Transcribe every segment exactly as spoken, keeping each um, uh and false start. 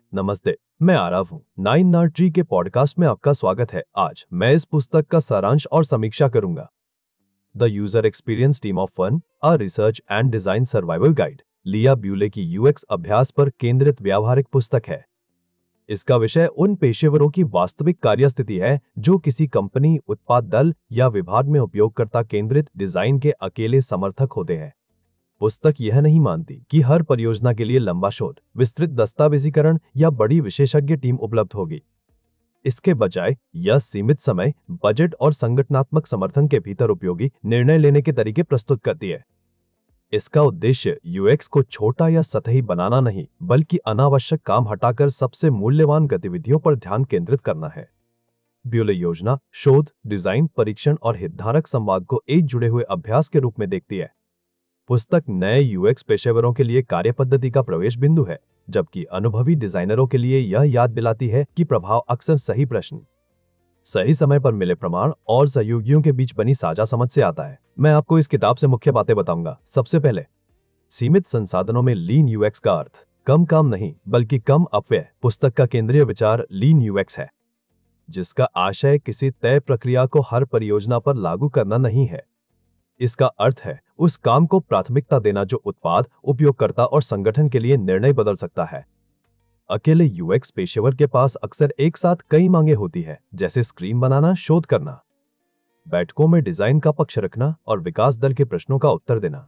नमस्ते, मैं आरव हूँ। नाइन नाट ट्री के पॉडकास्ट में आपका स्वागत है। आज मैं इस पुस्तक का सारांश और समीक्षा करूंगा। The user experience team of one, a research and design survival guide, Leah Buley की यूएक्स अभ्यास पर केंद्रित व्यावहारिक पुस्तक है। इसका विषय उन पेशेवरों की वास्तविक कार्यस्थिति है जो किसी कंपनी, उत्पाद दल या विभाग में उपयोगकर्ता केंद्रित डिजाइन के अकेले समर्थक होते हैं। पुस्तक यह नहीं मानती कि हर परियोजना के लिए लंबा शोध, विस्तृत दस्तावेजीकरण या बड़ी विशेषज्ञ टीम उपलब्ध होगी। इसके बजाय यह सीमित समय, बजट और संगठनात्मक समर्थन के भीतर उपयोगी निर्णय लेने के तरीके प्रस्तुत करती है। इसका उद्देश्य यूएक्स को छोटा या सतही बनाना नहीं, बल्कि अनावश्यक काम हटाकर सबसे मूल्यवान गतिविधियों पर ध्यान केंद्रित करना है। ब्यूले योजना, शोध, डिजाइन, परीक्षण और हितधारक संवाद को एक जुड़े हुए अभ्यास के रूप में देखती है। पुस्तक नए यूएक्स पेशेवरों के लिए कार्यपद्धति का प्रवेश बिंदु है, जबकि अनुभवी डिजाइनरों के लिए यह याद दिलाती है कि प्रभाव अक्सर सही प्रश्न, सही समय पर मिले प्रमाण और सहयोगियों के बीच बनी साझा समझ से आता है। मैं आपको इस किताब से मुख्य बातें बताऊंगा। सबसे पहले, सीमित संसाधनों में लीन यूएक्स का अर्थ कम काम नहीं, बल्कि कम अपव्यय। पुस्तक का केंद्रीय विचार लीन यूएक्स है, जिसका आशय किसी तय प्रक्रिया को हर परियोजना पर लागू करना नहीं है। इसका अर्थ है उस काम को प्राथमिकता देना जो उत्पाद, उपयोगकर्ता और संगठन के लिए निर्णय बदल सकता है। अकेले यूएक्स पेशेवर के पास अक्सर एक साथ कई मांगे होती है, जैसे स्क्रीन बनाना, शोध करना, बैठकों में डिजाइन का पक्ष रखना और विकास दल के प्रश्नों का उत्तर देना।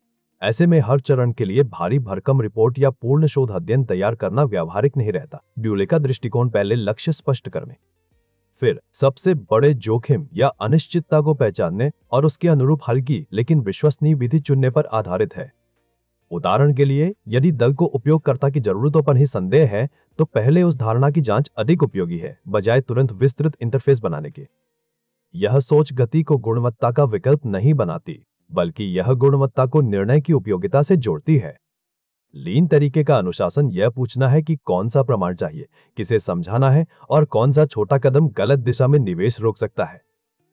ऐसे में हर चरण के लिए भारी भरकम रिपोर्ट या पूर्ण शोध अध्ययन तैयार करना व्यावहारिक नहीं रहता। ब्यूले का दृष्टिकोण पहले लक्ष्य स्पष्ट करने, फिर सबसे बड़े जोखिम या अनिश्चितता को पहचानने और उसके अनुरूप हल्की लेकिन विश्वसनीय विधि चुनने पर आधारित है। उदाहरण के लिए, यदि दल को उपयोगकर्ता की जरूरतों पर ही संदेह है, तो पहले उस धारणा की जांच अधिक उपयोगी है, बजाय तुरंत विस्तृत इंटरफेस बनाने के। यह सोच गति को गुणवत्ता का विकल्प नहीं बनाती, बल्कि यह गुणवत्ता को निर्णय की उपयोगिता से जोड़ती है। लीन तरीके का अनुशासन यह पूछना है कि कौन सा प्रमाण चाहिए, किसे समझाना है और कौन सा छोटा कदम गलत दिशा में निवेश रोक सकता है।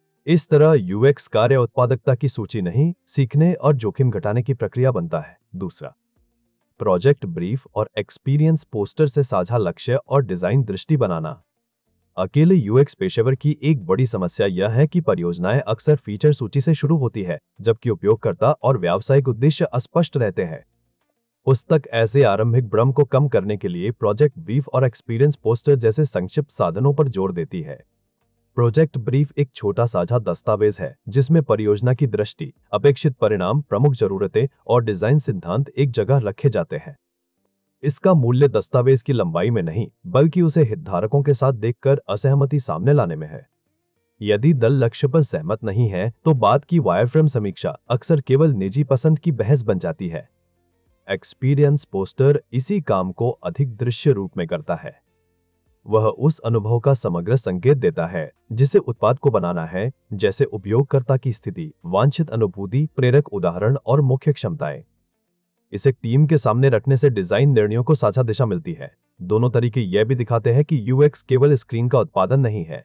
इस तरह यूएक्स कार्य उत्पादकता की सूची नहीं, सीखने और जोखिम घटाने की प्रक्रिया बनता है। दूसरा, प्रोजेक्ट ब्रीफ और एक्सपीरियंस पोस्टर से साझा लक्ष्य और डिजाइन दृष्टि बनाना। अकेले यूएक्स पेशेवर की एक बड़ी समस्या यह है कि परियोजनाएं अक्सर फीचर सूची से शुरू होती है, जबकि उपयोगकर्ता और व्यावसायिक उद्देश्य अस्पष्ट रहते हैं। पुस्तक ऐसे आरंभिक भ्रम को कम करने के लिए प्रोजेक्ट ब्रीफ और एक्सपीरियंस पोस्टर जैसे संक्षिप्त साधनों पर जोर देती है। प्रोजेक्ट ब्रीफ एक छोटा साझा दस्तावेज है जिसमें परियोजना की दृष्टि, अपेक्षित परिणाम, प्रमुख जरूरतें और डिजाइन सिद्धांत एक जगह रखे जाते हैं। इसका मूल्य दस्तावेज की लंबाई में नहीं, बल्कि उसे हितधारकों के साथ देखकर असहमति सामने लाने में है। यदि दल लक्ष्य पर सहमत नहीं है, तो बाद की वायरफ्रेम समीक्षा अक्सर केवल निजी पसंद की बहस बन जाती है। एक्सपीरियंस पोस्टर इसी काम को अधिक दृश्य रूप में करता है। वह उस अनुभव का समग्र संकेत देता है जिसे उत्पाद को बनाना है, जैसे उपयोगकर्ता की स्थिति, वांछित अनुभूति, प्रेरक उदाहरण और मुख्य क्षमताएं। इसे टीम के सामने रखने से डिजाइन निर्णयों को साझा दिशा मिलती है। दोनों तरीके यह भी दिखाते हैं कि यूएक्स केवल स्क्रीन का उत्पादन नहीं है,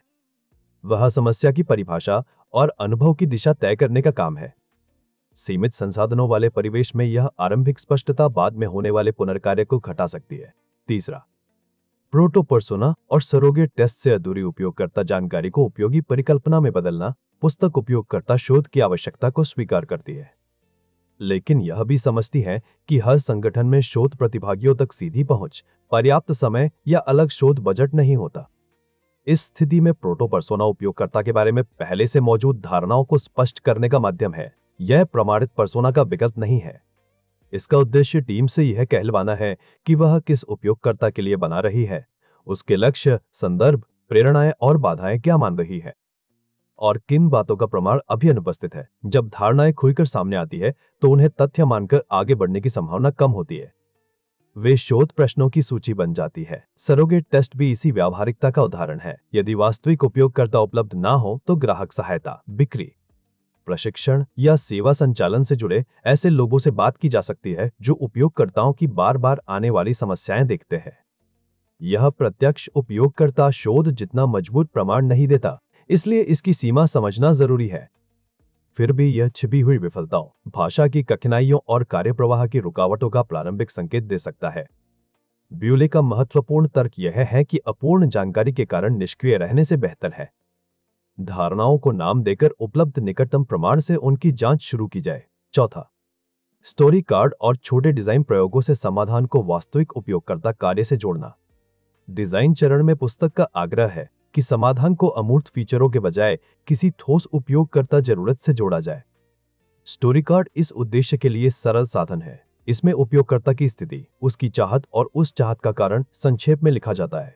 वह समस्या की परिभाषा और अनुभव की दिशा तय करने का काम है। सीमित संसाधनों वाले परिवेश में यह आरंभिक स्पष्टता बाद में होने वाले पुनर्कार्य को घटा सकती है। तीसरा, प्रोटो पर्सोना और सरोगेट टेस्ट से अधूरी उपयोगकर्ता जानकारी को उपयोगी परिकल्पना में बदलना। पुस्तक उपयोगकर्ता शोध की आवश्यकता को स्वीकार करती है, लेकिन यह भी समझती है कि हर संगठन में शोध प्रतिभागियों तक सीधी पहुंच, पर्याप्त समय या अलग शोध बजट नहीं होता। इस स्थिति में प्रोटो पर्सोना उपयोगकर्ता के बारे में पहले से मौजूद धारणाओं को स्पष्ट करने का माध्यम है। यह प्रमाणित पर्सोना का विकल्प नहीं है। इसका उद्देश्य टीम से यह कहलवाना है कि वह किस उपयोगकर्ता के लिए बना रही है, उसके लक्ष्य, संदर्भ, प्रेरणाएं और बाधाएं क्या मान रही है, और किन बातों का प्रमाण अभी अनुपस्थित है। जब धारणाएं खुलकर सामने आती है, तो उन्हें तथ्य मानकर आगे बढ़ने की संभावना कम होती है। वे शोध प्रश्नों की सूची बन जाती है। सरोगेट टेस्ट भी इसी व्यावहारिकता का उदाहरण है। यदि वास्तविक उपयोगकर्ता उपलब्ध ना हो, तो ग्राहक सहायता, बिक्री, प्रशिक्षण या सेवा संचालन से जुड़े ऐसे लोगों से बात की जा सकती है जो उपयोगकर्ताओं की बार बार आने वाली समस्याएं देखते हैं। यह प्रत्यक्ष उपयोगकर्ता शोध जितना मजबूत प्रमाण नहीं देता, इसलिए इसकी सीमा समझना जरूरी है। फिर भी यह छिपी हुई विफलताओं, भाषा की कठिनाइयों और कार्यप्रवाह की रुकावटों का प्रारंभिक संकेत दे सकता है। ब्यूले का महत्वपूर्ण तर्क यह है कि अपूर्ण जानकारी के कारण निष्क्रिय रहने से बेहतर है धारणाओं को नाम देकर उपलब्ध निकटतम प्रमाण से उनकी जांच शुरू की जाए। चौथा, स्टोरी कार्ड और छोटे डिजाइन प्रयोगों से समाधान को वास्तविक उपयोगकर्ता कार्य से जोड़ना। डिजाइन चरण में पुस्तक का आग्रह है कि समाधान को अमूर्त फीचरों के बजाय किसी ठोस उपयोगकर्ता जरूरत से जोड़ा जाए। स्टोरी कार्ड इस उद्देश्य के लिए सरल साधन है। इसमें उपयोगकर्ता की स्थिति, उसकी चाहत और उस चाहत का कारण संक्षेप में लिखा जाता है।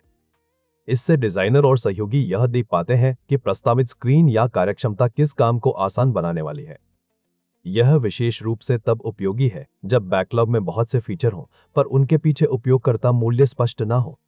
इससे डिजाइनर और सहयोगी यह देख पाते हैं कि प्रस्तावित स्क्रीन या कार्यक्षमता किस काम को आसान बनाने वाली है। यह विशेष रूप से तब उपयोगी है जब बैकलॉग में बहुत से फीचर हों पर उनके पीछे उपयोगकर्ता मूल्य स्पष्ट न हो।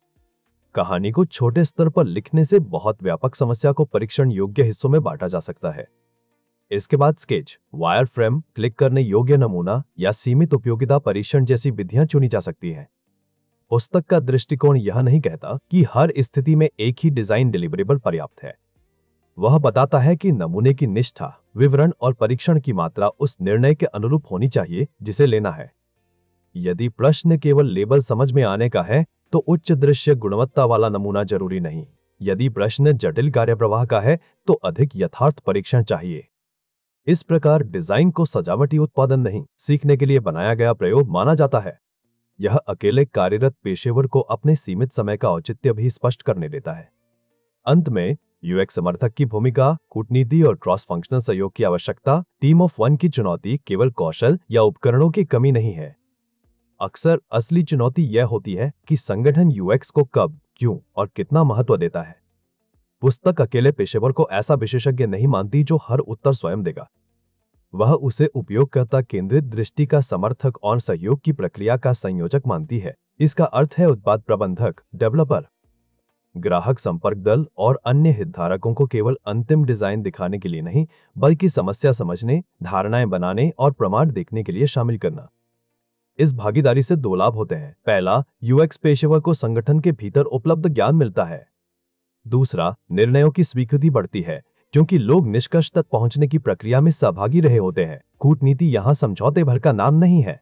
कहानी को छोटे स्तर पर लिखने से बहुत व्यापक समस्या को परीक्षण योग्य हिस्सों में बांटा जा सकता है। इसके बाद स्केच, वायरफ्रेम, क्लिक करने योग्य नमूना या सीमित उपयोगिता परीक्षण जैसी विधियां चुनी जा सकती हैं। पुस्तक का दृष्टिकोण यह नहीं कहता कि हर स्थिति में एक ही डिजाइन डिलीवरेबल पर्याप्त है। वह बताता है कि नमूने की निष्ठा, विवरण और परीक्षण की मात्रा उस निर्णय के अनुरूप होनी चाहिए जिसे लेना है। यदि प्रश्न केवल लेबल समझ में आने का है तो उच्च दृश्य गुणवत्ता वाला नमूना जरूरी नहीं। यदि प्रश्न जटिल कार्यप्रवाह का है तो अधिक यथार्थ परीक्षण चाहिए। इस प्रकार डिजाइन को सजावटी उत्पादन नहीं, सीखने के लिए बनाया गया प्रयोग माना जाता है। यह अकेले कार्यरत पेशेवर को अपने सीमित समय का औचित्य भी स्पष्ट करने देता है। अंत में यूएक्स समर्थक की भूमिका, कूटनीति और क्रॉस फंक्शनल सहयोग की आवश्यकता, टीम ऑफ वन की चुनौती केवल कौशल या उपकरणों की कमी नहीं है। अक्सर असली चुनौती यह होती है कि संगठन यूएक्स को कब, क्यों और कितना महत्व देता है। पुस्तक अकेले पेशेवर को ऐसा विशेषज्ञ नहीं मानती जो हर उत्तर स्वयं देगा। वह उसे उपयोगकर्ता केंद्रित दृष्टि का समर्थक और सहयोग की प्रक्रिया का संयोजक मानती है। इसका अर्थ है उत्पाद प्रबंधक, डेवलपर, ग्राहक संपर्क दल और अन्य हितधारकों को केवल अंतिम डिजाइन दिखाने के लिए नहीं, बल्कि समस्या समझने, धारणाएं बनाने और प्रमाण देखने के लिए शामिल करना। इस भागीदारी से दो लाभ होते हैं। पहला, यूएक्स पेशेवर को संगठन के भीतर उपलब्ध ज्ञान मिलता है। दूसरा, निर्णयों की स्वीकृति बढ़ती है क्योंकि लोग निष्कर्ष तक पहुंचने की प्रक्रिया में सहभागी रहे होते हैं। कूटनीति यहां समझौते भर का नाम नहीं है।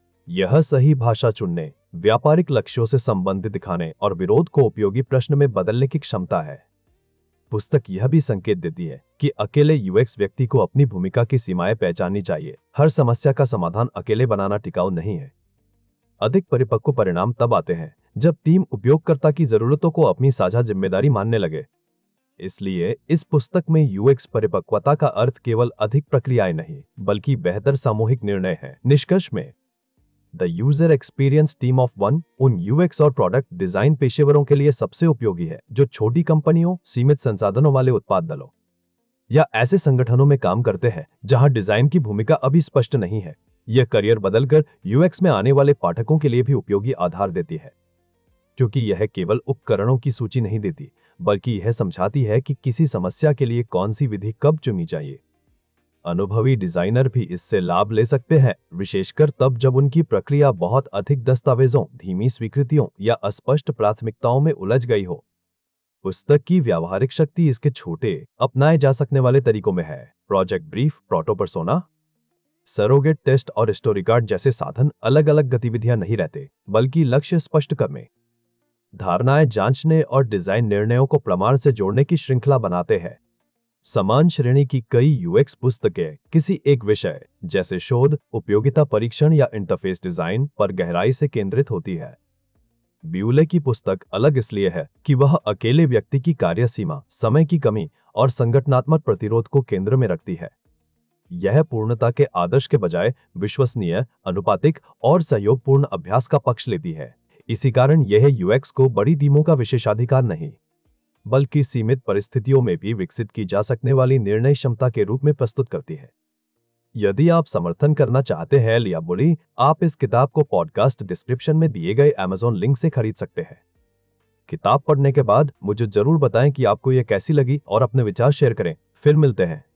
यह सही भाषा चुनने, व्यापारिक लक्ष्यों से संबंध दिखाने और विरोध को उपयोगी प्रश्न में बदलने की क्षमता है। पुस्तक यह भी संकेत देती है कि अकेले यूएक्स व्यक्ति को अपनी भूमिका की सीमाएं पहचाननी चाहिए। हर समस्या का समाधान अकेले बनाना टिकाऊ नहीं है। अधिक परिपक्व परिणाम तब आते हैं जब टीम उपयोगकर्ता की जरूरतों को अपनी साझा जिम्मेदारी मानने लगे। इसलिए इस पुस्तक में यूएक्स परिपक्वता का अर्थ केवल अधिक प्रक्रियाएं नहीं, बल्कि बेहतर सामूहिक निर्णय है। निष्कर्ष में the user experience team of one उन यूएक्स और प्रोडक्ट डिजाइन पेशेवरों के लिए सबसे उपयोगी है जो छोटी कंपनियों, सीमित संसाधनों वाले उत्पाद दलों या ऐसे संगठनों में काम करते हैं जहां डिजाइन की भूमिका अभी स्पष्ट नहीं है। यह करियर बदलकर यूएक्स में आने वाले पाठकों के लिए भी उपयोगी आधार देती है, क्योंकि यह केवल उपकरणों की सूची नहीं देती, बल्कि यह समझाती है कि किसी समस्या के लिए कौन सी विधि कब चुनी चाहिए। अनुभवी डिजाइनर भी इससे लाभ ले सकते हैं, विशेषकर तब जब उनकी प्रक्रिया बहुत अधिक दस्तावेजों, धीमी स्वीकृतियों या अस्पष्ट प्राथमिकताओं में उलझ गई हो। पुस्तक की व्यावहारिक शक्ति इसके छोटे, अपनाए जा सकने वाले तरीकों में है। Project brief, protopersona, surrogate test और स्टोरी कार्ड जैसे साधन अलग अलग गतिविधियां नहीं रहते, बल्कि लक्ष्य स्पष्ट करने, धारणाएं जांचने और डिजाइन निर्णयों को प्रमाण से जोड़ने की श्रृंखला बनाते हैं। समान श्रेणी की कई यूएक्स पुस्तकें किसी एक विषय जैसे शोध, उपयोगिता परीक्षण या इंटरफेस डिजाइन पर गहराई से केंद्रित होती है। ब्यूले की पुस्तक अलग इसलिए है कि वह अकेले व्यक्ति की कार्यसीमा, समय की कमी और संगठनात्मक प्रतिरोध को केंद्र में रखती है। यह पूर्णता के आदर्श के बजाय विश्वसनीय, अनुपातिक और सहयोगपूर्ण अभ्यास का पक्ष लेती है। इसी कारण यह यूएक्स को बड़ी टीमों का विशेषाधिकार नहीं, बल्कि सीमित परिस्थितियों में भी विकसित की जा सकने वाली निर्णय क्षमता के रूप में प्रस्तुत करती है। यदि आप समर्थन करना चाहते हैं लिया बोली, आप इस किताब को पॉडकास्ट डिस्क्रिप्शन में दिए गए अमेज़न लिंक से खरीद सकते हैं। किताब पढ़ने के बाद मुझे जरूर बताएं कि आपको यह कैसी लगी और अपने विचार शेयर करें। फिर मिलते हैं।